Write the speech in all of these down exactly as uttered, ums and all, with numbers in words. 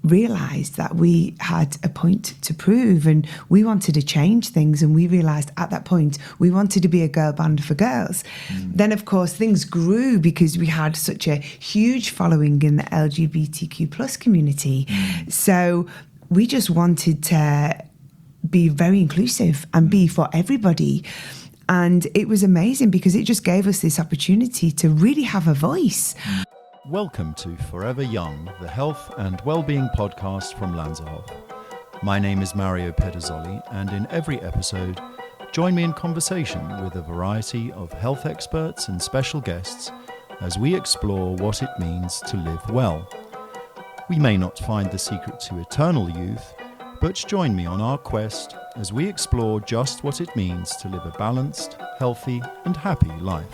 realised that we had a point to prove and we wanted to change things, and we realised at that point we wanted to be a girl band for girls. Mm. Then of course things grew because we had such a huge following in the L G B T Q plus community. Mm. So we just wanted to be very inclusive and be for everybody. And it was amazing because it just gave us this opportunity to really have a voice. Welcome to Forever Young, the health and well-being podcast from Lanzarote. My name is Mario Pederzoli, and in every episode, join me in conversation with a variety of health experts and special guests as we explore what it means to live well. We may not find the secret to eternal youth, but join me on our quest as we explore just what it means to live a balanced, healthy, and happy life.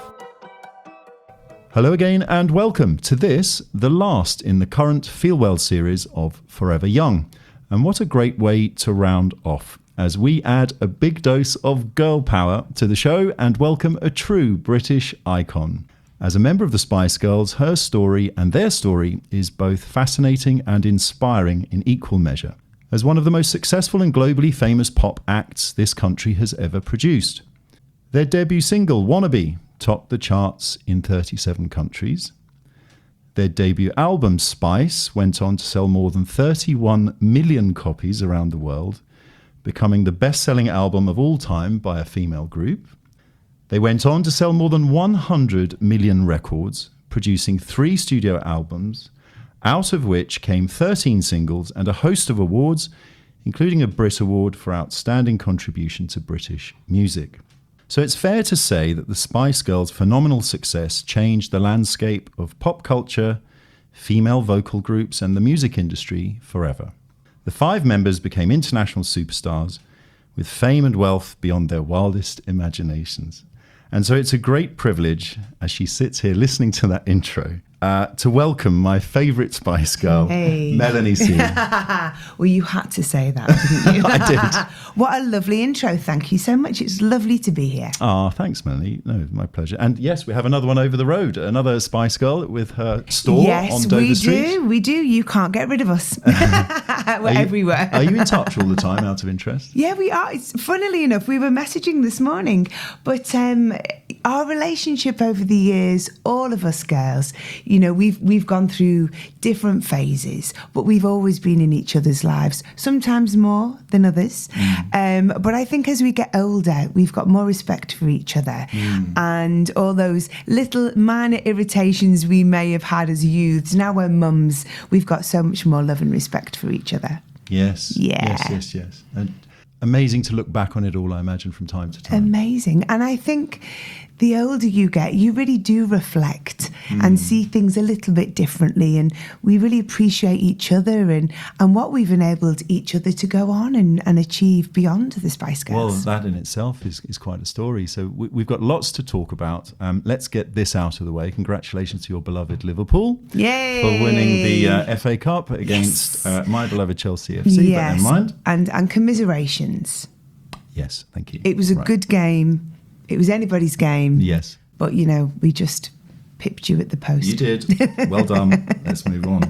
Hello again, and welcome to this, the last in the current Feel Well series of Forever Young. And what a great way to round off as we add a big dose of girl power to the show and welcome a true British icon. As a member of the Spice Girls, her story and their story is both fascinating and inspiring in equal measure, as one of the most successful and globally famous pop acts this country has ever produced. Their debut single, Wannabe, topped the charts in thirty-seven countries. Their debut album, Spice, went on to sell more than thirty-one million copies around the world, becoming the best-selling album of all time by a female group. They went on to sell more than one hundred million records, producing three studio albums, out of which came thirteen singles and a host of awards, including a Brit Award for Outstanding Contribution to British Music. So it's fair to say that the Spice Girls' phenomenal success changed the landscape of pop culture, female vocal groups, and the music industry forever. The five members became international superstars with fame and wealth beyond their wildest imaginations. And so it's a great privilege, as she sits here listening to that intro, Uh, to welcome my favourite Spice Girl, hey. Melanie C. Well, you had to say that, didn't you? I did. What a lovely intro. Thank you so much. It's lovely to be here. Ah, oh, thanks, Melanie. No, my pleasure. And yes, we have another one over the road, another Spice Girl with her store yes, on Dover we Street. Yes, we do. We do. You can't get rid of us. We're are you, everywhere. Are you in touch all the time, out of interest? Yeah, we are. It's, funnily enough, we were messaging this morning, but um, our relationship over the years, all of us girls, you know, we've we've gone through different phases, but we've always been in each other's lives, sometimes more than others. Mm. Um, but I think as we get older, we've got more respect for each other. Mm. And all those little minor irritations we may have had as youths, now we're mums, we've got so much more love and respect for each other. Yes. Yeah. Yes, yes, yes. And amazing to look back on it all, I imagine, from time to time. Amazing. And I think the older you get, you really do reflect mm. and see things a little bit differently. And we really appreciate each other and, and what we've enabled each other to go on and, and achieve beyond the Spice Girls. Well, that in itself is, is quite a story. So we, we've got lots to talk about. Um, let's get this out of the way. Congratulations to your beloved Liverpool. Yay! For winning the uh, F A Cup against yes. uh, my beloved Chelsea F C. Yes. But never mind. And, and commiserations. Yes, thank you. It was a right. good game. It was anybody's game. Yes. But, you know, we just pipped you at the post. You did. Well done. Let's move on.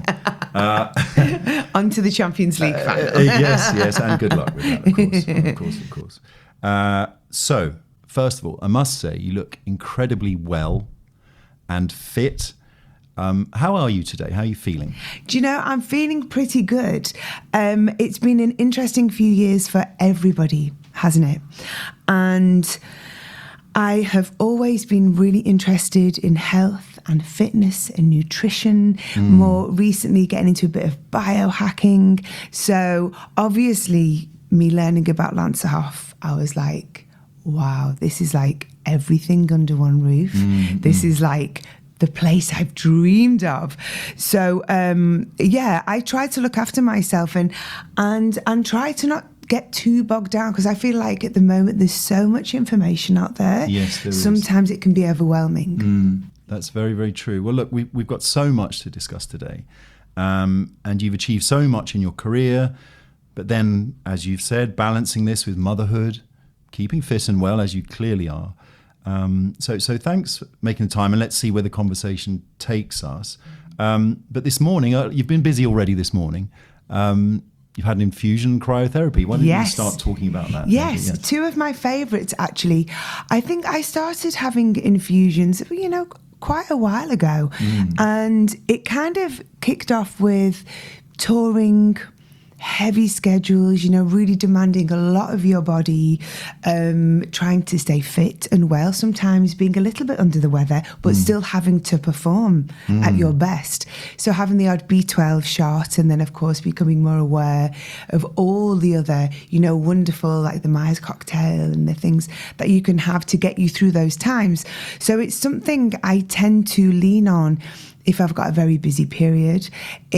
Uh, on to the Champions League final. uh, yes, yes, and good luck with that, of course. Of course, of course. Uh, so, first of all, I must say you look incredibly well and fit. Um, how are you today? How are you feeling? Do you know, I'm feeling pretty good. Um, it's been an interesting few years for everybody, hasn't it? And I have always been really interested in health and fitness and nutrition, mm. more recently getting into a bit of biohacking. So obviously me learning about Lanzarote, I was like, wow, this is like everything under one roof. Mm, this mm. is like the place I've dreamed of. So um, yeah, I try to look after myself and and and try to not get too bogged down, because I feel like at the moment there's so much information out there. Yes, there Sometimes is. It can be overwhelming. Mm, that's very, very true. Well, look, we, we've got so much to discuss today. Um, and you've achieved so much in your career. But then, as you've said, balancing this with motherhood, keeping fit and well, as you clearly are. Um, so, so thanks for making the time, and let's see where the conversation takes us. Um, but this morning, uh, you've been busy already this morning. Um, you've had an infusion cryotherapy. Why don't Yes. you start talking about that? Yes, maybe? two of my favourites actually. I think I started having infusions, you know, quite a while ago. Mm. And it kind of kicked off with touring, heavy schedules, you know, really demanding a lot of your body, um, trying to stay fit and well, sometimes being a little bit under the weather, but Mm. still having to perform at your best. So having the odd B twelve shot, and then of course becoming more aware of all the other, you know, wonderful, like the Myers cocktail and the things that you can have to get you through those times. So it's something I tend to lean on if I've got a very busy period,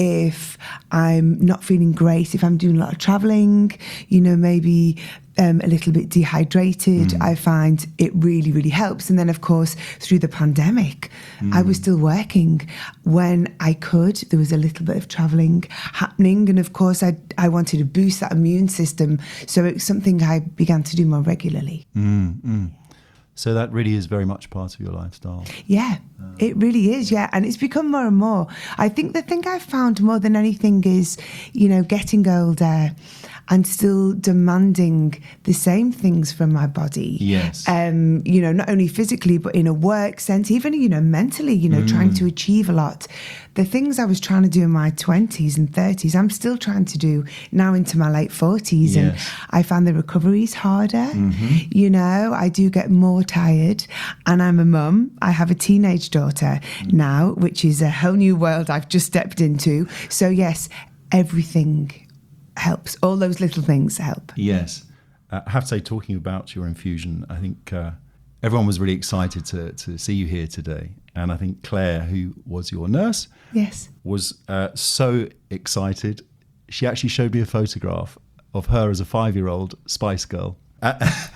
if I'm not feeling great, if I'm doing a lot of traveling, you know, maybe um, a little bit dehydrated, Mm. I find it really, really helps. And then, of course, through the pandemic, mm. I was still working when I could. There was a little bit of traveling happening. And of course, I, I wanted to boost that immune system. So it's something I began to do more regularly. Mm, mm. So that really is very much part of your lifestyle. Yeah, it really is. Yeah. And it's become more and more. I think the thing I've found more than anything is, you know, getting older and still demanding the same things from my body. Yes. Um, you know, not only physically, but in a work sense, even, you know, mentally, you know, mm. trying to achieve a lot. The things I was trying to do in my twenties and thirties, I'm still trying to do now into my late forties. Yes. And I found the recovery's harder. Mm-hmm. You know, I do get more tired. And I'm a mum. I have a teenage daughter mm. now, which is a whole new world I've just stepped into. So yes, everything helps. All those little things help. Yes. Uh, I have to say, talking about your infusion, I think uh, everyone was really excited to, to see you here today. And I think Claire, who was your nurse, yes, was uh, so excited. She actually showed me a photograph of her as a five-year-old Spice Girl. Uh,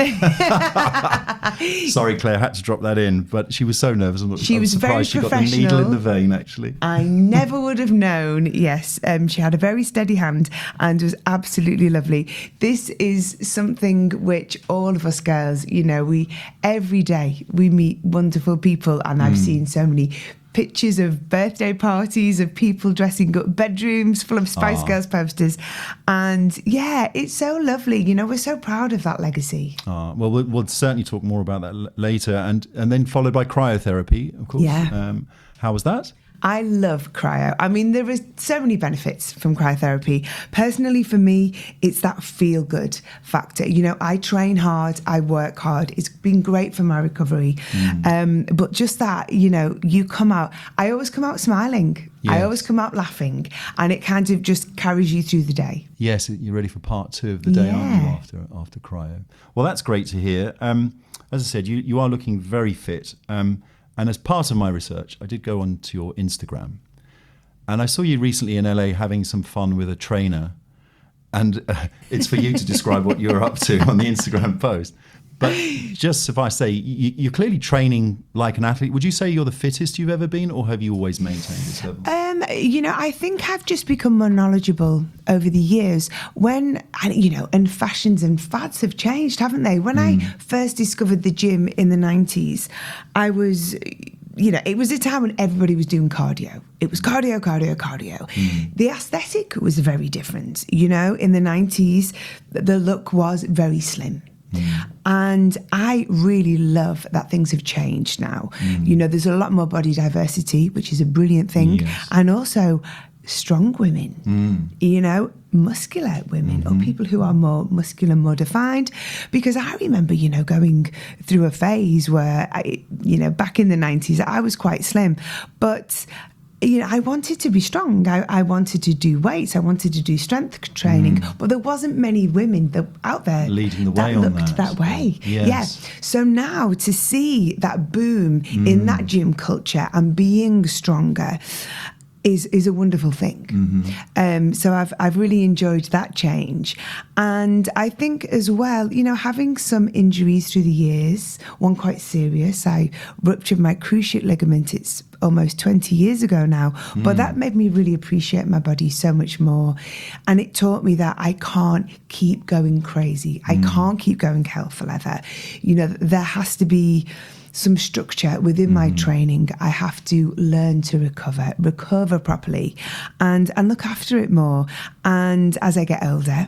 Sorry, Claire, I had to drop that in, but she was so nervous. I'm, she I'm was surprised very she got the needle in the vein, actually. I never would have known. Yes, um, she had a very steady hand and was absolutely lovely. This is something which all of us girls, you know, we every day we meet wonderful people, and I've mm. seen so many pictures of birthday parties of people dressing up bedrooms full of Spice Aww. Girls posters. And yeah, it's so lovely. You know, we're so proud of that legacy. Uh, well, well, we'll certainly talk more about that l- later. And, and then followed by cryotherapy, of course. Yeah. Um, how was that? I love cryo. I mean, there are so many benefits from cryotherapy. Personally, for me, it's that feel-good factor. You know, I train hard, I work hard. It's been great for my recovery. Mm. Um, but just that, you know, you come out, I always come out smiling. Yes. I always come out laughing, and it kind of just carries you through the day. Yes, you're ready for part two of the day, yeah. aren't you, after, after cryo? Well, that's great to hear. Um, as I said, you, you are looking very fit. Um, And as part of my research, I did go onto your Instagram, and I saw you recently in L A having some fun with a trainer. And uh, it's for you to describe what you're up to on the Instagram post. But just if I say, you, you're clearly training like an athlete. Would you say you're the fittest you've ever been, or have you always maintained this level? Um, you know, I think I've just become more knowledgeable over the years. When, and you know, and fashions and fads have changed, haven't they? When mm. I first discovered the gym in the nineties, I was... You know, it was a time when everybody was doing cardio. It was cardio, cardio, cardio. Mm. The aesthetic was very different. You know, in the nineties, the look was very slim. Mm. And I really love that things have changed now. Mm. You know, there's a lot more body diversity, which is a brilliant thing. Yes. And also strong women, mm. you know, muscular women mm-hmm. or people who are more muscular, more defined. Because I remember, you know, going through a phase where, I, you know, back in the nineties, I was quite slim. But you know, I wanted to be strong. I, I wanted to do weights. I wanted to do strength training. Mm. But there wasn't many women that out there leading the way that on looked that. that way. Yes. Yeah. So now to see that boom mm. in that gym culture and being stronger is is a wonderful thing. Mm-hmm. Um, so I've I've really enjoyed that change. And I think as well, you know, having some injuries through the years, one quite serious. I ruptured my cruciate ligament. It's almost twenty years ago now. Mm. But that made me really appreciate my body so much more. And it taught me that I can't keep going crazy. I mm. can't keep going hell for leather. You know, there has to be some structure within mm. my training. I have to learn to recover, recover properly, and and look after it more. And as I get older,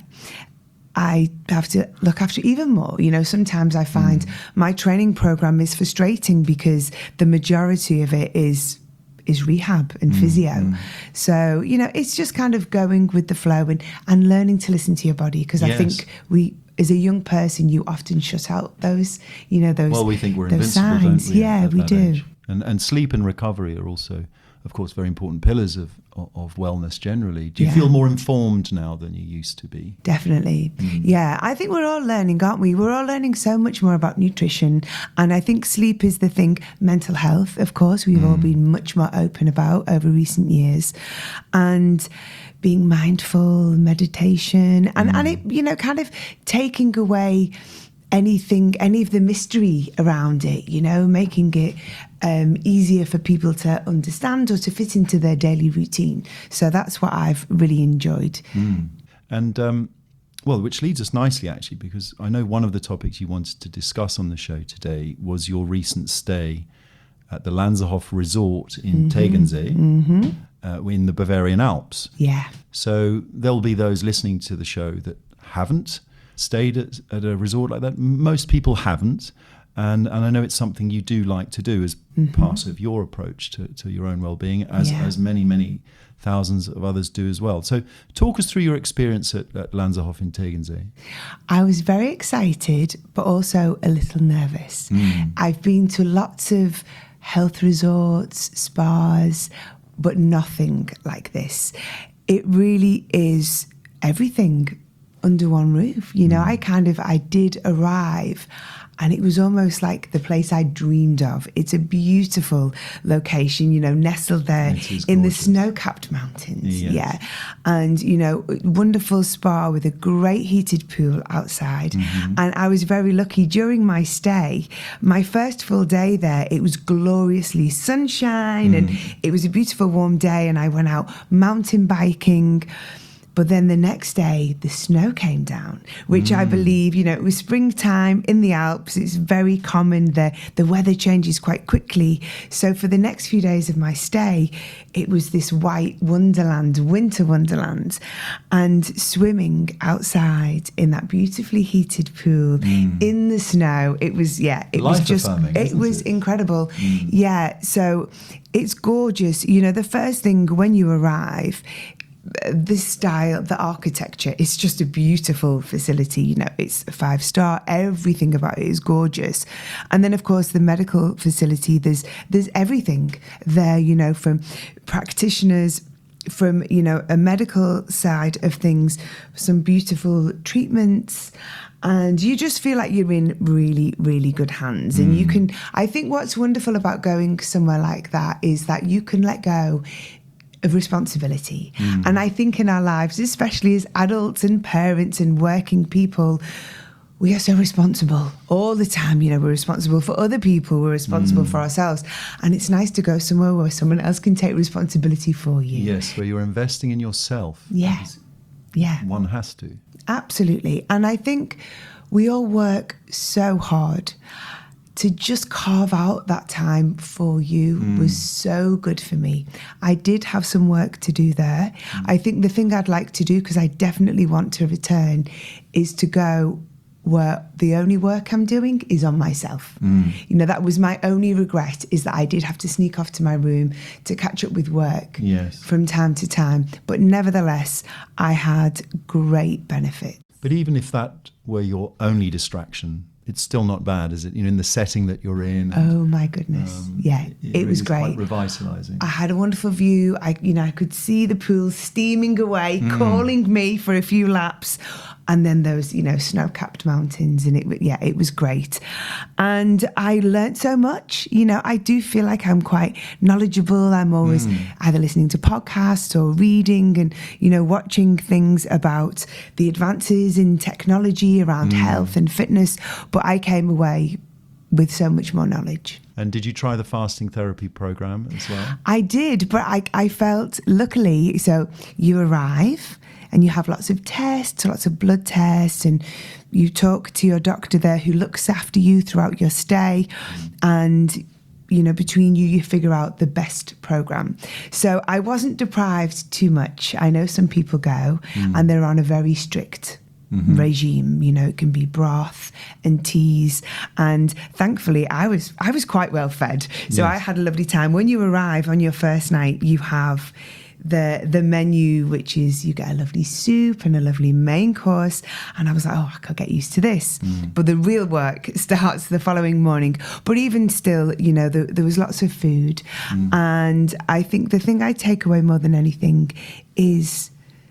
I have to look after it even more. You know, sometimes I find mm. my training program is frustrating because the majority of it is is rehab and mm, physio. Mm. So, you know, it's just kind of going with the flow and, and learning to listen to your body, because yes. I think we, as a young person, you often shut out those, you know, those Well, we think we're those invincible, signs. don't we? Yeah, we do. Age. And and sleep and recovery are also, of course, very important pillars of of wellness generally. Do you yeah. feel more informed now than you used to be? Definitely. Mm. Yeah, I think we're all learning, aren't we? We're all learning so much more about nutrition. And I think sleep is the thing. Mental health, of course, we've mm. all been much more open about over recent years. And being mindful, meditation, and, mm. and it, you know, kind of taking away anything, any of the mystery around it, you know, making it um, easier for people to understand or to fit into their daily routine. So that's what I've really enjoyed. Mm. And, um, well, which leads us nicely, actually, because I know one of the topics you wanted to discuss on the show today was your recent stay at the Lanzerhof Resort in mm-hmm. Tegernsee, mm-hmm. uh, in the Bavarian Alps. Yeah. So there'll be those listening to the show that haven't stayed at, at a resort like that. Most people haven't, and and I know it's something you do like to do as mm-hmm. part of your approach to, to your own well-being, as yeah. as many many thousands of others do as well. So talk us through your experience at, at Lanzerhof in Tegernsee. I was very excited, but also a little nervous. Mm. I've been to lots of health resorts, spas, but nothing like this. It really is everything under one roof. You know, mm. I kind of, I did arrive and it was almost like the place I dreamed of. It's a beautiful location, you know, nestled there in the snow-capped mountains. Yes. Yeah. And, you know, wonderful spa with a great heated pool outside. Mm-hmm. And I was very lucky during my stay. My first full day there, it was gloriously sunshine mm. and it was a beautiful warm day, and I went out mountain biking. But then the next day, the snow came down, which mm. I believe, you know, it was springtime in the Alps. It's very common. The, the weather changes quite quickly. So for the next few days of my stay, it was this white wonderland, winter wonderland, and swimming outside in that beautifully heated pool mm. in the snow. It was, yeah, it Life was just, affirming, it was it? incredible. Mm. Yeah, so it's gorgeous. You know, the first thing when you arrive, this style, the architecture, it's just a beautiful facility. You know, it's a five star. Everything about it is gorgeous. And then, of course, the medical facility. There's there's everything there. You know, from practitioners, from you know a medical side of things, some beautiful treatments. And you just feel like you're in really, really good hands. And mm. you can, I think what's wonderful about going somewhere like that is that you can let go of responsibility. Mm. And I think in our lives, especially as adults and parents and working people, we are so responsible all the time. You know, we're responsible for other people, we're responsible mm. for ourselves. And it's nice to go somewhere where someone else can take responsibility for you. Yes, where you're investing in yourself. Yes. Yeah. One has to. Absolutely. And I think we all work so hard. To just carve out that time for you mm. was so good for me. I did have some work to do there. Mm. I think the thing I'd like to do, because I definitely want to return, is to go where the only work I'm doing is on myself. Mm. You know, that was my only regret, is that I did have to sneak off to my room to catch up with work yes. from time to time. But nevertheless, I had great benefit. But even if that were your only distraction, it's still not bad, is it? You know, in the setting that you're in. And, oh my goodness! Um, yeah, it, it, it really was great. Quite revitalising. I had a wonderful view. I, you know, I could see the pool steaming away, mm. calling me for a few laps, and then those, you know, snow-capped mountains, and it, yeah, it was great. And I learnt so much. You know, I do feel like I'm quite knowledgeable. I'm always mm. either listening to podcasts or reading, and you know, watching things about the advances in technology around mm. health and fitness. But I came away with so much more knowledge. And did you try the fasting therapy program as well? I did, but I, I felt luckily, so you arrive and you have lots of tests, lots of blood tests, and you talk to your doctor there who looks after you throughout your stay, and you know, between you, you figure out the best program. So I wasn't deprived too much. I know some people go mm. and they're on a very strict mm-hmm. regime. You know, it can be broth and teas. And thankfully, I was I was quite well fed. So yes. I had a lovely time. When you arrive on your first night, you have the the menu, which is you get a lovely soup and a lovely main course, and I was like, oh, I could get used to this. Mm. But the real work starts the following morning. But even still, you know, the, there was lots of food, mm. and I think the thing I take away more than anything is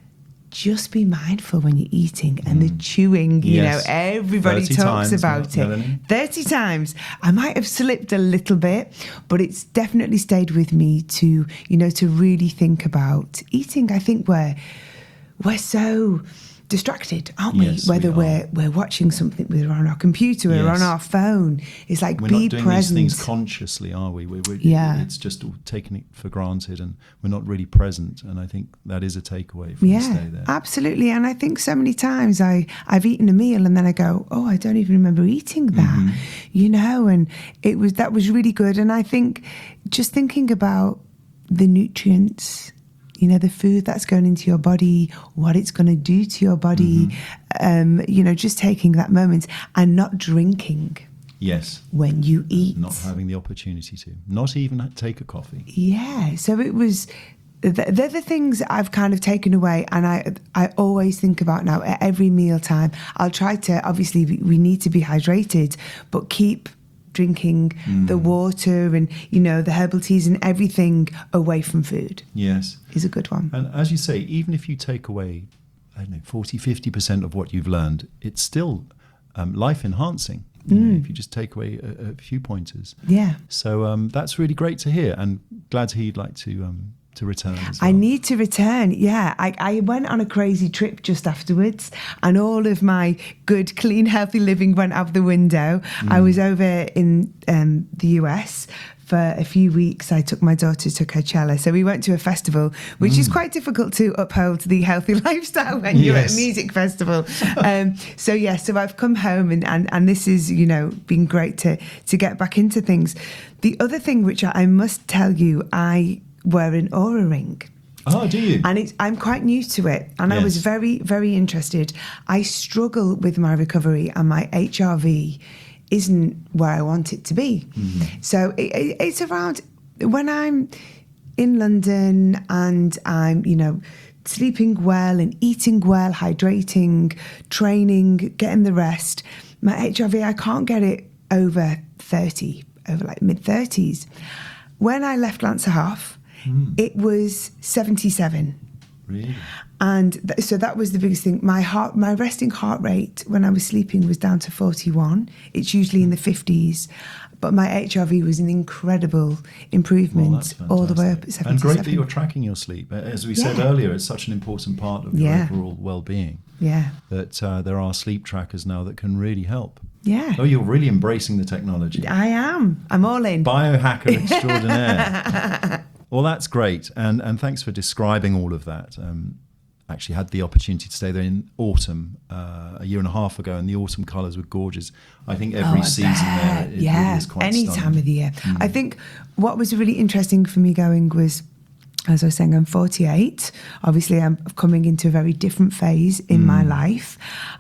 just be mindful when you're eating and mm. the chewing, you yes. know, everybody talks times, about it. Melanie. thirty times. I might have slipped a little bit, but it's definitely stayed with me to, you know, to really think about eating. I think we're, we're so distracted, aren't we? Yes, Whether we we're we're watching something, we're on our computer, we're yes. on our phone. It's like we're be not doing present. these things consciously, are we? We're, we're, yeah. It's just taking it for granted, and we're not really present. And I think that is a takeaway from yeah, the stay there. Absolutely. And I think so many times I I've eaten a meal and then I go, oh, I don't even remember eating that, mm-hmm. you know. And it was that was really good. And I think just thinking about the nutrients, you know, the food that's going into your body, what it's going to do to your body, mm-hmm. um, you know, just taking that moment and not drinking. Yes. When you eat. Not having the opportunity to. Not even take a coffee. Yeah. So it was, they're the things I've kind of taken away, and I I always think about now at every mealtime. I'll try to, obviously we need to be hydrated, but keep drinking mm. the water and, you know, the herbal teas and everything away from food. Yes. Is a good one. And as you say, even if you take away, I don't know, forty, fifty percent of what you've learned, it's still um, life enhancing. You mm. know, if you just take away a, a few pointers. Yeah. So um, that's really great to hear, and glad to hear you'd like to um, to return as well. I need to return, yeah. I, I went on a crazy trip just afterwards, and all of my good, clean, healthy living went out the window. Mm. I was over in um, the U S for a few weeks. I took my daughter to Coachella. So we went to a festival, which mm. is quite difficult to uphold the healthy lifestyle when you're yes. at a music festival. um, so, yeah, so I've come home and, and, and this is, you know, been great to, to get back into things. The other thing, which I, I must tell you, I wear an Oura ring. Oh, do you? And it's, I'm quite new to it. And yes. I was very, very interested. I struggle with my recovery, and my H R V isn't where I want it to be. Mm-hmm. So it, it, it's around when I'm in London and I'm, you know, sleeping well and eating well, hydrating, training, getting the rest. My H R V, I can't get it over thirty, over like mid thirties. When I left Lancerhof, mm. it was seventy-seven. Really? And th- so that was the biggest thing. My heart, my resting heart rate when I was sleeping was down to forty-one. It's usually in the fifties. But my H R V was an incredible improvement well, all the way up at seventy-seven. And great that you're tracking your sleep. As we said yeah. earlier, it's such an important part of your yeah. overall well-being. Yeah. That uh, there are sleep trackers now that can really help. Yeah. Oh, you're really embracing the technology. I am. I'm all in. Biohacker extraordinaire. Well, that's great. And and thanks for describing all of that. Um, actually had the opportunity to stay there in autumn uh, a year and a half ago, and the autumn colours were gorgeous. I think every oh, season there, it yeah. really is quite any stunning. time of the year. Mm. I think what was really interesting for me going was, as I was saying, I'm forty-eight. Obviously, I'm coming into a very different phase in mm. my life.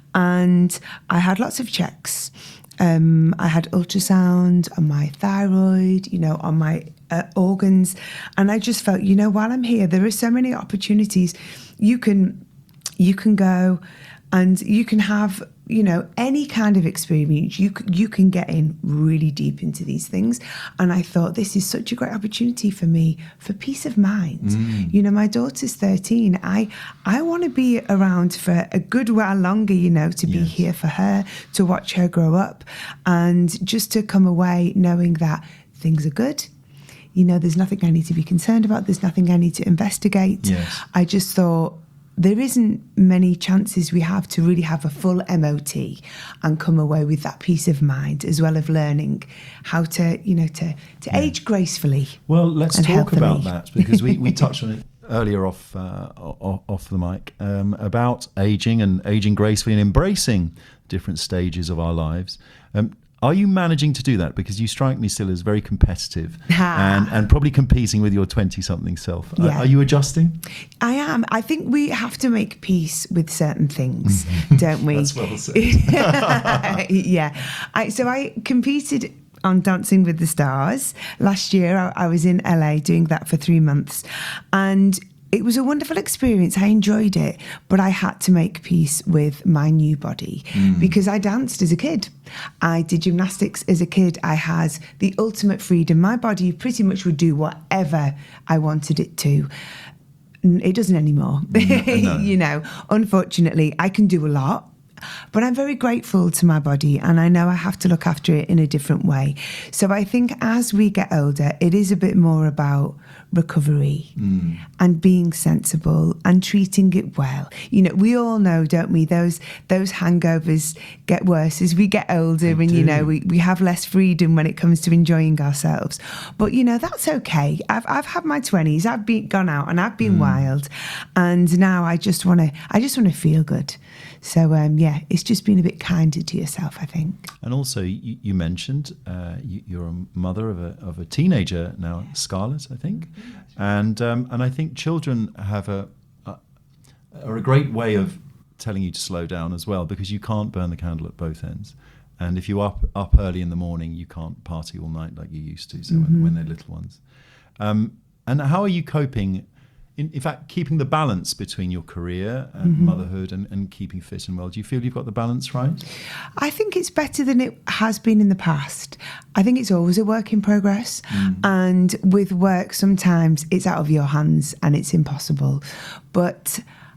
And I had lots of checks. Um, I had ultrasound on my thyroid, you know, on my uh, organs. And I just felt, you know, while I'm here, there are so many opportunities. You can, you can go and you can have, you know, any kind of experience. You you can get in really deep into these things. And I thought, this is such a great opportunity for me for peace of mind. Mm. You know, my daughter's thirteen. I I want to be around for a good while longer, you know, to be yes. here for her, to watch her grow up, and just to come away knowing that things are good. You know, there's nothing I need to be concerned about. There's nothing I need to investigate. Yes. I just thought, there isn't many chances we have to really have a full M O T and come away with that peace of mind, as well as learning how to, you know, to, to yeah. age gracefully. Well, let's talk healthily. about that, because we, we touched on it earlier off uh, o- off the mic um, about aging and aging gracefully and embracing different stages of our lives. Um, are you managing to do that? Because you strike me still as very competitive and, and probably competing with your twenty-something self. Yeah. Are, are you adjusting? I am. I think we have to make peace with certain things, don't we? That's well said. Yeah. I, so I competed on Dancing with the Stars last year. I, I was in L A doing that for three months, and it was a wonderful experience. I enjoyed it, but I had to make peace with my new body mm. because I danced as a kid. I did gymnastics as a kid. I had the ultimate freedom. My body pretty much would do whatever I wanted it to. It doesn't anymore. No, no. You know, unfortunately, I can do a lot. But I'm very grateful to my body, and I know I have to look after it in a different way. So I think as we get older, it is a bit more about recovery mm. and being sensible and treating it well. You know, we all know, don't we, those those hangovers get worse as we get older, they and, do. you know, we, we have less freedom when it comes to enjoying ourselves. But, you know, that's okay. I've I've had my twenties, I've been gone out and I've been mm. wild, and now I just want to, I just want to feel good. So, um, yeah, it's just being a bit kinder to yourself, I think. And also, you, you mentioned uh, you, you're a mother of a of a teenager now, Scarlett, I think. And um, and I think children have a, a are a great way of telling you to slow down as well, because you can't burn the candle at both ends. And if you're up, up early in the morning, you can't party all night like you used to, so mm-hmm. when, when they're little ones. Um, and how are you coping? In, in fact, keeping the balance between your career and mm-hmm. motherhood and, and keeping fit and well. Do you feel you've got the balance right? I think it's better than it has been in the past. I think it's always a work in progress. Mm. And with work, sometimes it's out of your hands and it's impossible. But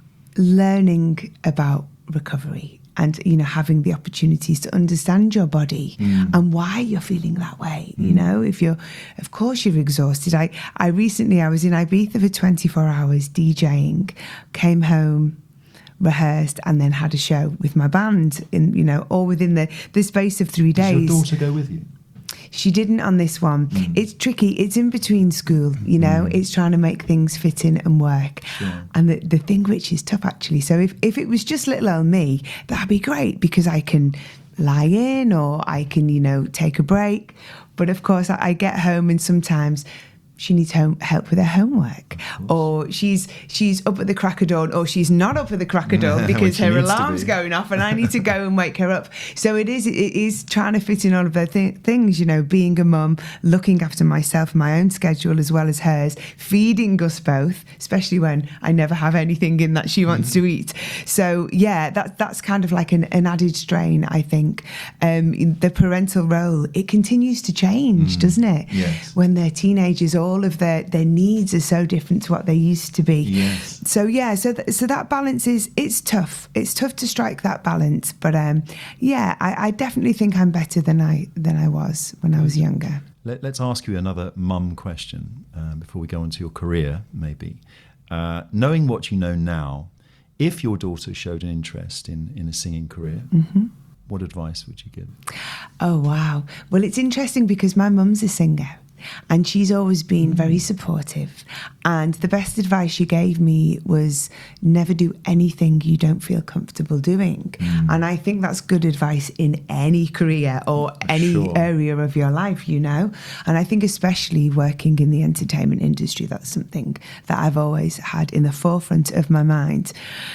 learning about recovery and, you know, having the opportunities to understand your body mm. and why you're feeling that way. Mm. You know, if you're, of course you're exhausted. I, I recently, I was in Ibiza for twenty-four hours DJing, came home, rehearsed, and then had a show with my band in, you know, all within the, the space of three days. Did your daughter go with you? She didn't on this one. Mm. It's tricky. It's in between school, you know. Mm. It's trying to make things fit in and work. Sure. And the, the thing which is tough, actually. So if, if it was just little old me, that'd be great because I can lie in or I can, you know, take a break. But of course, I, I get home and sometimes she needs home, help with her homework, or she's she's up at the crack of dawn, or she's not up at the crack of dawn because her alarm's going off and I need to go and wake her up. So it is it is trying to fit in all of the th- things, you know, being a mum, looking after myself, my own schedule as well as hers, feeding us both, especially when I never have anything in that she wants mm-hmm. to eat. So yeah, that that's kind of like an, an added strain, I think. Um, the parental role, it continues to change, mm. doesn't it? Yes. When they're teenagers, all of their, their needs are so different to what they used to be. Yes. So yeah, so th- so that balance is, it's tough. It's tough to strike that balance. But um, yeah, I, I definitely think I'm better than I than I was when I was younger. Let, let's ask you another mum question uh, before we go on to your career, maybe. Uh, knowing what you know now, if your daughter showed an interest in, in a singing career, mm-hmm. what advice would you give? Oh, wow. Well, it's interesting because my mum's a singer. And she's always been very supportive. And the best advice she gave me was never do anything you don't feel comfortable doing. Mm. And I think that's good advice in any career or any sure. area of your life, you know. And I think especially working in the entertainment industry, that's something that I've always had in the forefront of my mind.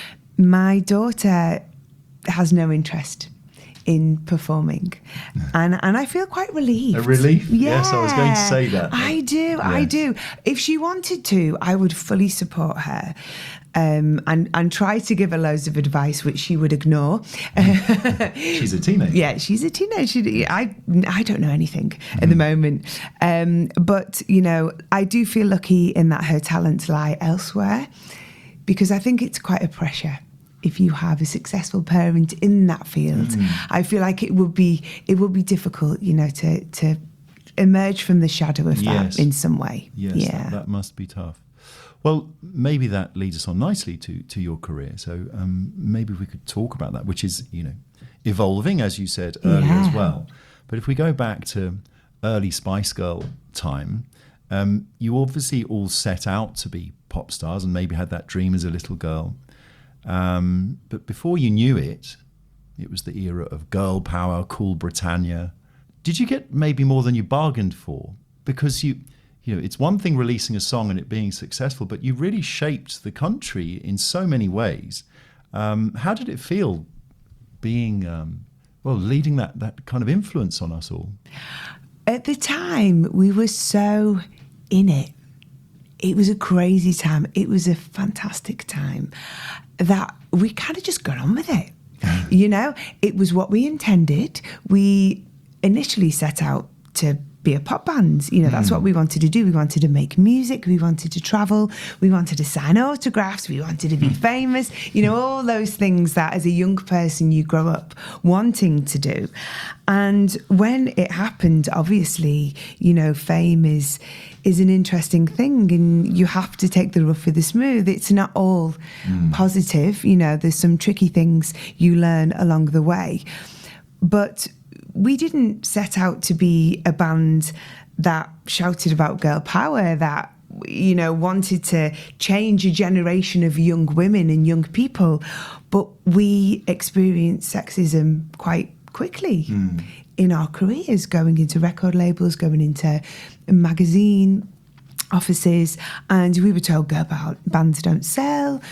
My daughter has no interest in performing, and and I feel quite relieved. A relief? Yeah, yes, I was going to say that. I do, yes. I do. If she wanted to, I would fully support her. Um, and, and try to give her loads of advice, which she would ignore. She's a teenager. Yeah, she's a teenager. I, I don't know anything mm. at the moment. Um, but, you know, I do feel lucky in that her talents lie elsewhere, because I think it's quite a pressure. If you have a successful parent in that field, mm. I feel like it would be it would be difficult, you know, to to emerge from the shadow of yes. that in some way. Yes, yeah. that, that must be tough. Well, maybe that leads us on nicely to to your career. So um, maybe we could talk about that, which is, you know, evolving, as you said earlier yeah. as well. But if we go back to early Spice Girl time, Um, you obviously all set out to be pop stars and maybe had that dream as a little girl. Um, but before you knew it, it was the era of girl power, cool Britannia. Did you get maybe more than you bargained for? Because you, you know, it's one thing releasing a song and it being successful, but you really shaped the country in so many ways. Um, how did it feel being, um, well, leading that, that kind of influence on us all? At the time, we were so in it. It was a crazy time. It was a fantastic time that we kind of just got on with it. You know, it was what we intended. We initially set out to be a pop band. You know, that's mm. what we wanted to do. We wanted to make music. We wanted to travel. We wanted to sign autographs. We wanted to be famous. You know, all those things that as a young person you grow up wanting to do. And when it happened, obviously, you know, fame is is an interesting thing and you have to take the rough with the smooth. It's not all mm. positive. You know, there's some tricky things you learn along the way. But we didn't set out to be a band that shouted about girl power, that, you know, wanted to change a generation of young women and young people. But we experienced sexism quite quickly mm. in our careers, going into record labels, going into magazine offices, and we were told girl bands don't sell.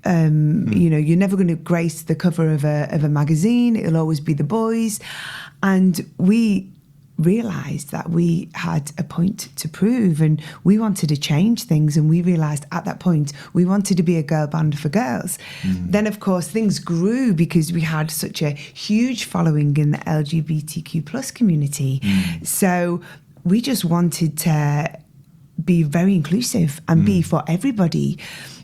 Um, mm. You know, you're never going to grace the cover of a of a magazine. It'll always be the boys. And we realised that we had a point to prove and we wanted to change things. And we realised at that point we wanted to be a girl band for girls. Mm. Then, of course, things grew because we had such a huge following in the L G B T Q plus community. Mm. So we just wanted to be very inclusive and mm. be for everybody.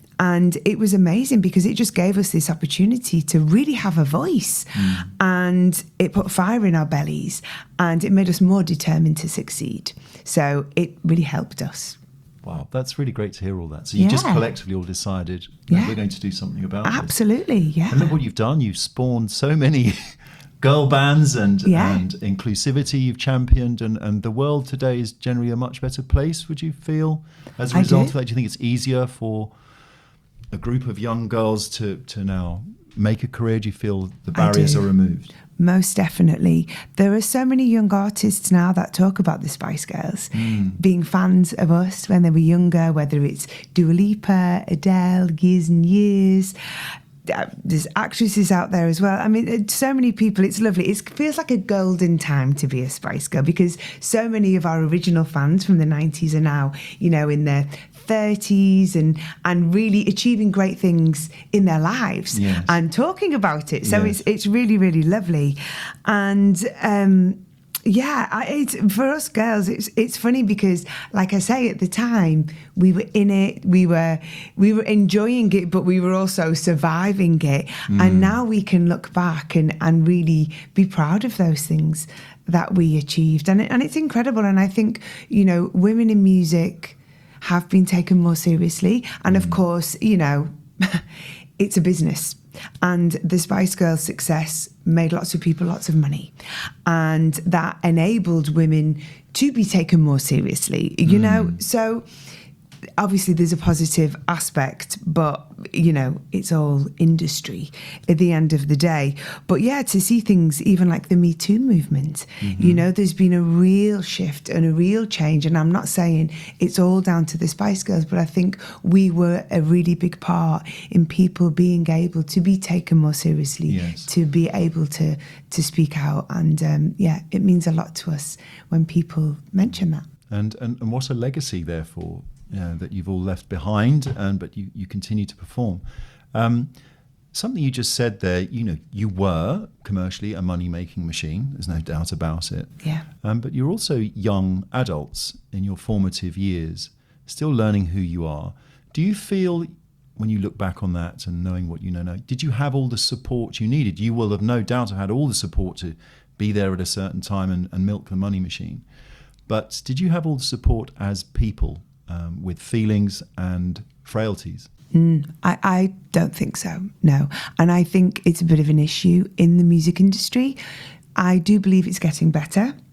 And it was amazing because it just gave us this opportunity to really have a voice mm. and it put fire in our bellies and it made us more determined to succeed. So it really helped us. Wow, that's really great to hear all that. So you yeah. just collectively all decided yeah. we're going to do something about it. Absolutely, yeah. And look what you've done. You've spawned so many girl bands and, yeah. and inclusivity you've championed, and, and the world today is generally a much better place, would you feel? As a I result do. of that, do you think it's easier for a group of young girls to, to now make a career? Do you feel the barriers are removed? Most definitely. There are so many young artists now that talk about the Spice Girls, mm. being fans of us when they were younger, whether it's Dua Lipa, Adele, Years and Years. There's actresses out there as well. I mean, so many people. It's lovely. It feels like a golden time to be a Spice Girl because so many of our original fans from the nineties are now, you know, in their thirties and and really achieving great things in their lives yes. and talking about it. So yes. it's it's really, really lovely. And um yeah, I, it's, for us girls, it's it's funny because, like I say, at the time we were in it, we were we were enjoying it, but we were also surviving it. Mm. And now we can look back and, and really be proud of those things that we achieved. And it, and it's incredible. And I think, you know, women in music have been taken more seriously. And mm. of course, you know, it's a business. And the Spice Girls' success made lots of people lots of money. And that enabled women to be taken more seriously, you mm. know? So obviously there's a positive aspect, but, you know, it's all industry at the end of the day. But yeah, to see things even like the Me Too movement, mm-hmm. you know, there's been a real shift and a real change. And I'm not saying it's all down to the Spice Girls, but I think we were a really big part in people being able to be taken more seriously, yes. to be able to, to speak out. And um, yeah, it means a lot to us when people mention that. And, and, and what a legacy, therefore, you know, that you've all left behind, and but you, you continue to perform. Um, something you just said there, you know, you were commercially a money-making machine, there's no doubt about it. Yeah. Um, but you're also young adults in your formative years, still learning who you are. Do you feel, when you look back on that and knowing what you know now, did you have all the support you needed? You will have no doubt have had all the support to be there at a certain time and, and milk the money machine. But did you have all the support as people? Um, with feelings and frailties? Mm, I, I don't think so, no. And I think it's a bit of an issue in the music industry. I do believe it's getting better.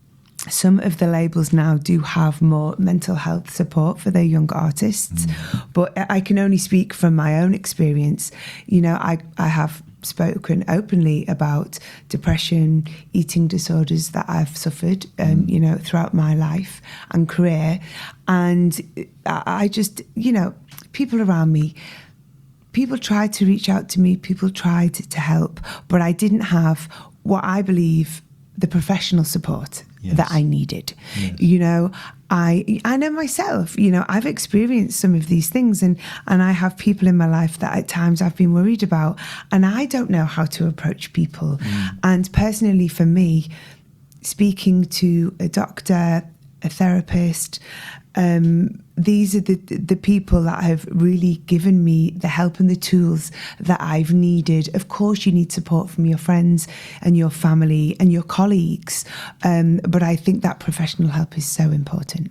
some of the labels now do have more mental health support for their young artists, mm. but I can only speak from my own experience. You know, I, I have spoken openly about depression, eating disorders that I've suffered, um, mm. you know, throughout my life and career. And I just, you know, people around me, people tried to reach out to me, people tried to help, but I didn't have what I believe the professional support yes. that I needed. Yes. You know, I I know myself, you know, I've experienced some of these things, and, and I have people in my life that at times I've been worried about, and I don't know how to approach people. Mm. And personally for me, speaking to a doctor, a therapist, um, these are the the people that have really given me the help and the tools that I've needed. Of course, you need support from your friends and your family and your colleagues, um, but I think that professional help is so important.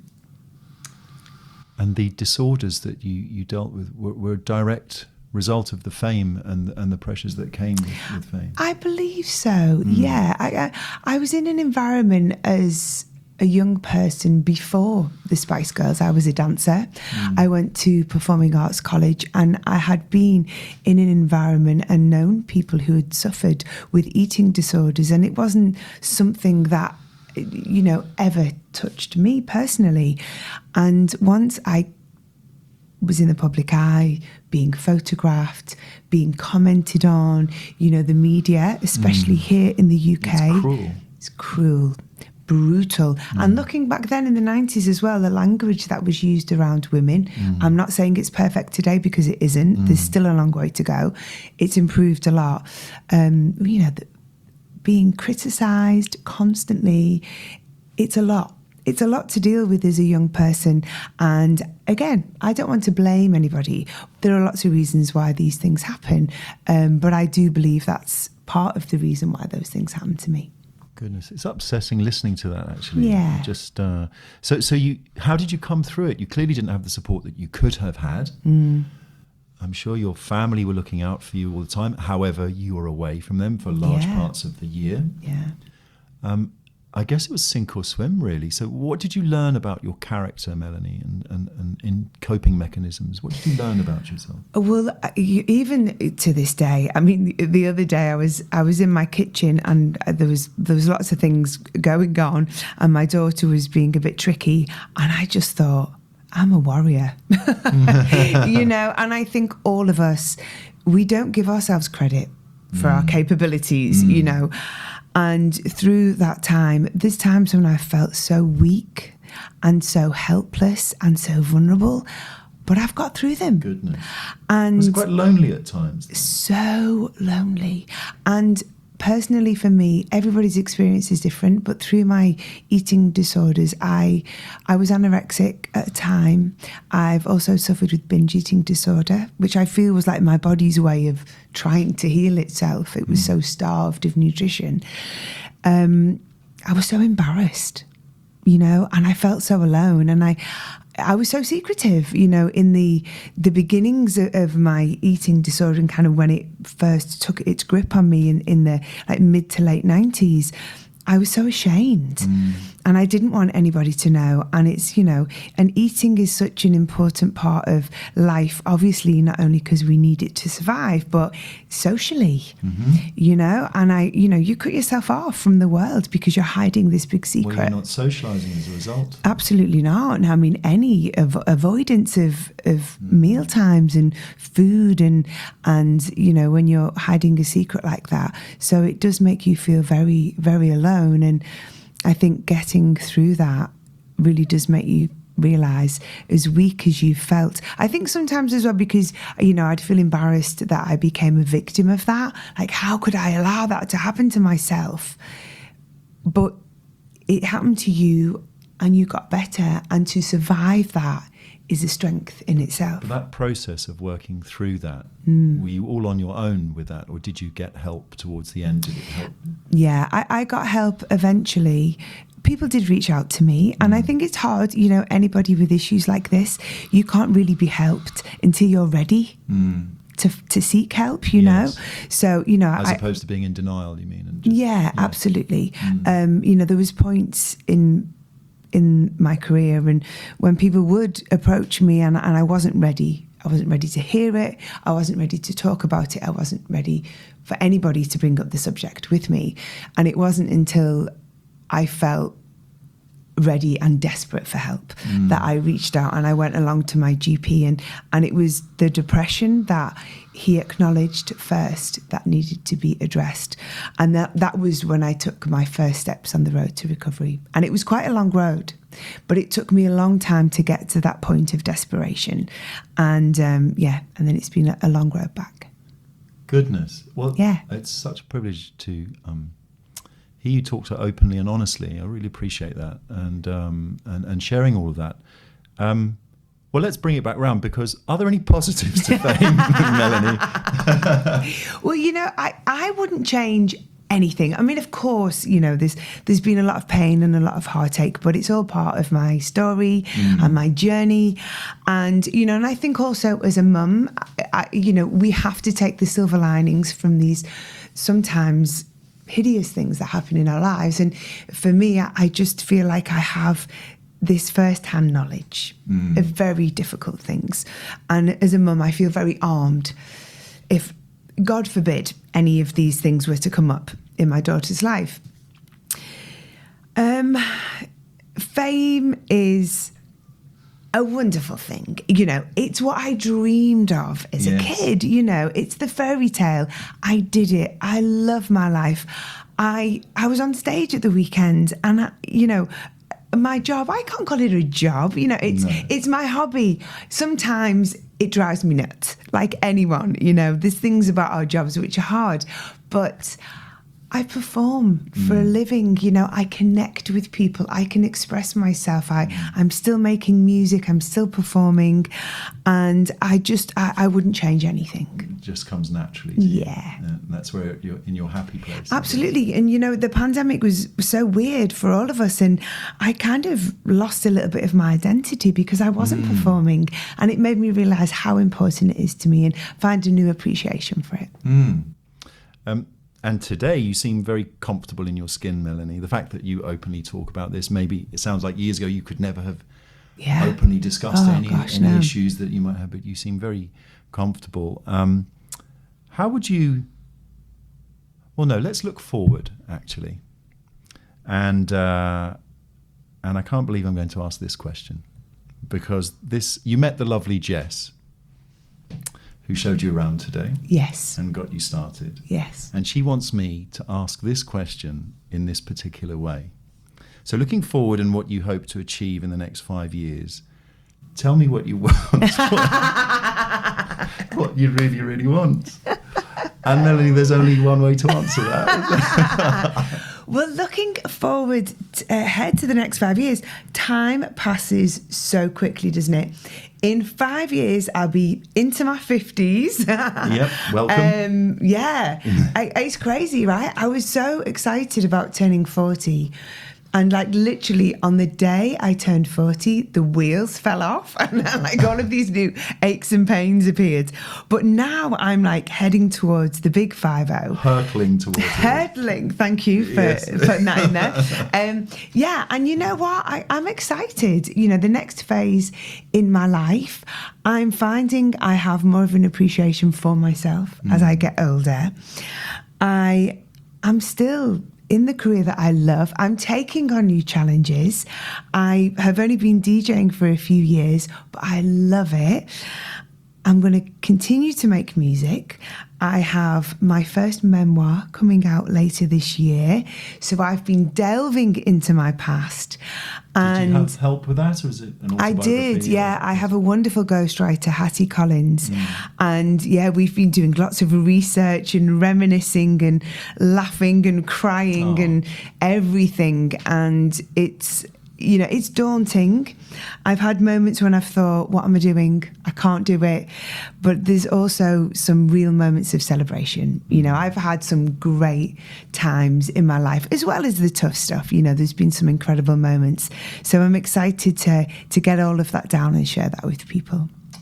And the disorders that you, you dealt with were, were a direct result of the fame and and the pressures that came with, with fame? I believe so, mm. yeah. I, I, I was in an environment as a young person before the Spice Girls. I was a dancer. Mm. I went to Performing Arts College, and I had been in an environment and known people who had suffered with eating disorders, and it wasn't something that, you know, ever touched me personally. And once I was in the public eye, being photographed, being commented on, you know, the media, especially mm. here in the U K. It's cruel. It's cruel. Brutal. Mm. And looking back then in the nineties as well, the language that was used around women, mm. I'm not saying it's perfect today because it isn't. Mm. There's still a long way to go. It's improved a lot. Um, you know, the, being criticised constantly, it's a lot. It's a lot to deal with as a young person. And again, I don't want to blame anybody. There are lots of reasons why these things happen. Um, but I do believe that's part of the reason why those things happen to me. Goodness, it's upsetting listening to that, actually. Yeah. Just uh, so, so you, how did you come through it? You clearly didn't have the support that you could have had. Mm. I'm sure your family were looking out for you all the time. However, you were away from them for large yeah. parts of the year. Yeah. Um, I guess it was sink or swim, really. So what did you learn about your character, Melanie, and, and, and in coping mechanisms? What did you learn about yourself? Well, even to this day, I mean, the other day I was I was in my kitchen, and there was there was lots of things going on, and my daughter was being a bit tricky, and I just thought, I'm a warrior, you know. And I think all of us, we don't give ourselves credit for mm. our capabilities, mm. you know. And through that time, there's times when I felt so weak and so helpless and so vulnerable, but I've got through them. Goodness. And was it quite lonely at times? So lonely. And personally for me, everybody's experience is different, but through my eating disorders, I I was anorexic at a time. I've also suffered with binge eating disorder, which I feel was like my body's way of trying to heal itself. It was mm. so starved of nutrition. Um, I was so embarrassed, you know, and I felt so alone, and I I was so secretive, you know, in the the beginnings of, of my eating disorder, and kind of when it first took its grip on me in, in the like mid to late nineties, I was so ashamed. Mm. And I didn't want anybody to know. And it's, you know, and eating is such an important part of life, obviously, not only because we need it to survive, but socially, mm-hmm. you know. And I, you know, you cut yourself off from the world because you're hiding this big secret. Well, you're not socialising as a result. Absolutely not. And I mean, any av- avoidance of, of mm. meal times and food and, and, you know, when you're hiding a secret like that. So it does make you feel very, very alone. And I think getting through that really does make you realise, as weak as you felt. I think sometimes as well, because, you know, I'd feel embarrassed that I became a victim of that. Like, how could I allow that to happen to myself? But it happened to you and you got better, and to survive that is a strength in itself. But that process of working through that, mm. were you all on your own with that, or did you get help towards the end? Did it help? Yeah, I, I got help eventually. People did reach out to me, and mm. I think it's hard, you know, anybody with issues like this, you can't really be helped until you're ready. Mm. to to seek help, you Yes. know. So, you know, As I, opposed to being in denial, you mean? And just, yeah, absolutely. Um, you know, there was points in in my career and when people would approach me and, and I wasn't ready. I wasn't ready to hear it. I wasn't ready to talk about it. I wasn't ready for anybody to bring up the subject with me. And it wasn't until I felt ready and desperate for help mm. that I reached out and I went along to my G P and, and it was the depression that he acknowledged first that needed to be addressed. And that, that was when I took my first steps on the road to recovery. And it was quite a long road, but it took me a long time to get to that point of desperation. And um, yeah, and then it's been a, a long road back. Goodness. Well, yeah. It's such a privilege to um, hear you talk so openly and honestly. I really appreciate that and um, and, and sharing all of that. Um, well, let's bring it back round because are there any positives to fame, Melanie? Well, you know, I, I wouldn't change anything. I mean, of course, you know, there's there's been a lot of pain and a lot of heartache, but it's all part of my story mm. and my journey. And, you know, and I think also as a mum, I, you know, we have to take the silver linings from these sometimes hideous things that happen in our lives. And for me, I, I just feel like I have this first-hand knowledge mm. of very difficult things. And as a mum, I feel very armed. If, God forbid, any of these things were to come up in my daughter's life. Um, fame is a wonderful thing. You know, it's what I dreamed of as yes. a kid. You know, it's the fairy tale. I did it. I love my life. I I was on stage at the weekend and, I, you know, my job, I can't call it a job. You know, it's no. it's my hobby. Sometimes it drives me nuts, like anyone. You know, there's things about our jobs which are hard, but I perform for mm. a living. You know, I connect with people. I can express myself. I, mm. I'm still making music. I'm still performing. And I just, I, I wouldn't change anything. It just comes naturally to you. Yeah. And that's where you're in your happy place. Absolutely. And, you know, the pandemic was so weird for all of us. And I kind of lost a little bit of my identity because I wasn't mm. performing. And it made me realise how important it is to me and find a new appreciation for it. Mm. Um, And today you seem very comfortable in your skin, Melanie. The fact that you openly talk about this, maybe it sounds like years ago you could never have yeah. openly discussed oh, any, gosh, any no. issues that you might have, but you seem very comfortable. Um, how would you, well, no, let's look forward, actually. And, uh, and I can't believe I'm going to ask this question because this, you met the lovely Jess, who showed you around today. Yes. And got you started. Yes. And she wants me to ask this question in this particular way. So looking forward and what you hope to achieve in the next five years, tell me what you want. What you really, really want. And Melanie, there's only one way to answer that. Well, looking forward to, ahead to the next five years, time passes so quickly, doesn't it? In five years, I'll be into my fifties. Yep, welcome. Um, yeah, I, it's crazy, right? I was so excited about turning forty. And like literally on the day I turned forty, the wheels fell off and like all of these new aches and pains appeared. But now I'm like heading towards the big five oh. Hurtling towards it. Hurtling, thank you for yes. putting that in there. Um, yeah, and you know what? I, I'm excited. You know, the next phase in my life, I'm finding I have more of an appreciation for myself mm. as I get older. I am still in the career that I love. I'm taking on new challenges. I have only been DJing for a few years, but I love it. I'm going to continue to make music. I have my first memoir coming out later this year. So I've been delving into my past. And did you have help with that, or is it an autobiography? I did, yeah. I have a wonderful ghostwriter, Hattie Collins. Mm. And yeah, we've been doing lots of research and reminiscing and laughing and crying oh. and everything. And it's, you know, it's daunting. I've had moments when I've thought, what am I doing? I can't do it. But there's also some real moments of celebration. You know, I've had some great times in my life, as well as the tough stuff. You know, there's been some incredible moments. So I'm excited to to get all of that down and share that with people.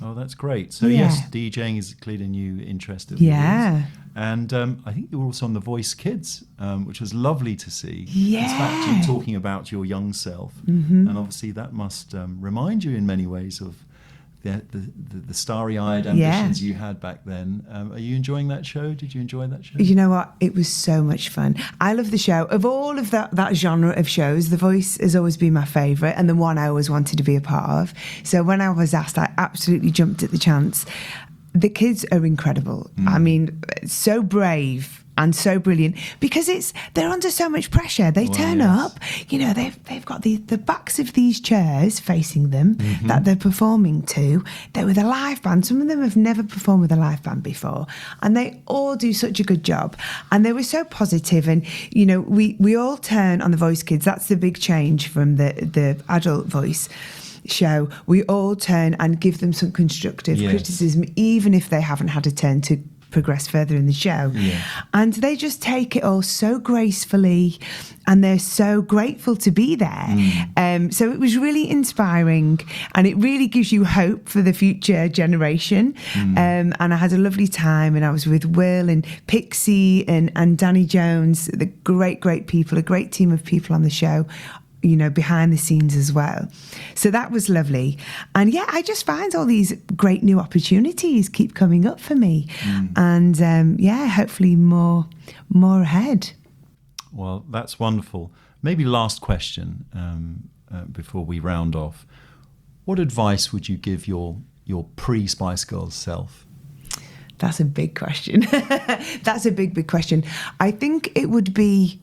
Oh, that's great. So, Yeah. yes, DJing is clearly a new interest of yours. Yeah. And um, I think you were also on The Voice Kids, um, which was lovely to see. Yeah. In fact, you talking about your young self. Mm-hmm. And obviously that must um, remind you in many ways of the, the, the, the starry-eyed Yeah. ambitions you had back then. Um, are you enjoying that show? Did you enjoy that show? You know what? It was so much fun. I love the show. Of all of that, that genre of shows, The Voice has always been my favourite and the one I always wanted to be a part of. So when I was asked, I absolutely jumped at the chance. The kids are incredible. Mm. I mean, so brave and so brilliant because it's they're under so much pressure. They well, turn yes. up, you know, they've they've got the, the backs of these chairs facing them mm-hmm. that they're performing to. They're with a live band. Some of them have never performed with a live band before, and they all do such a good job. And they were so positive. And you know, we we all turn on The Voice Kids. That's the big change from the the adult voice show. We all turn and give them some constructive yes. criticism, even if they haven't had a turn to progress further in the show. Yeah. And they just take it all so gracefully and they're so grateful to be there. Mm. Um, so it was really inspiring and it really gives you hope for the future generation. Mm. Um, and I had a lovely time and I was with Will and Pixie and, and Danny Jones, the great, great people, a great team of people on the show, you know, behind the scenes as well. So that was lovely. And yeah, I just find all these great new opportunities keep coming up for me. Mm. And um, yeah, hopefully more, more ahead. Well, that's wonderful. Maybe last question um, uh, before we round off. What advice would you give your, your pre-Spice Girls self? That's a big question. That's a big, big question. I think it would be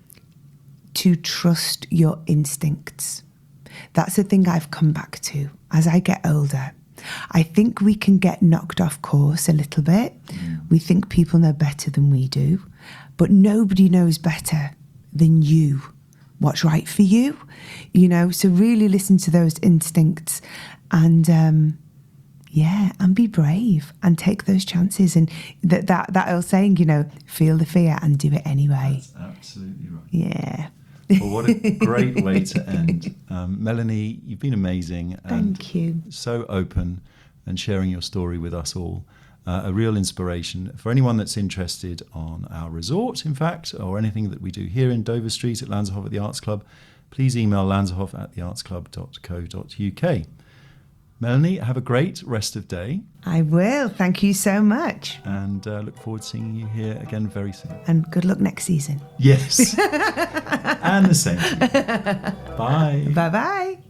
to trust your instincts. That's the thing I've come back to as I get older. I think we can get knocked off course a little bit. Mm. We think people know better than we do, but nobody knows better than you what's right for you, you know, so really listen to those instincts and um, yeah, and be brave and take those chances. And that, that, that old saying, you know, feel the fear and do it anyway. That's absolutely right. Yeah. Well, what a great way to end. Um, Melanie, you've been amazing. And Thank you. So open and sharing your story with us all. Uh, a real inspiration. For anyone that's interested on our resort, in fact, or anything that we do here in Dover Street at Lanzerhof at the Arts Club, please email lanzerhof at the arts club dot co dot uk. Melanie, have a great rest of day. I will. Thank you so much. And uh, look forward to seeing you here again very soon. And good luck next season. Yes. And the same to you. Bye. Bye-bye.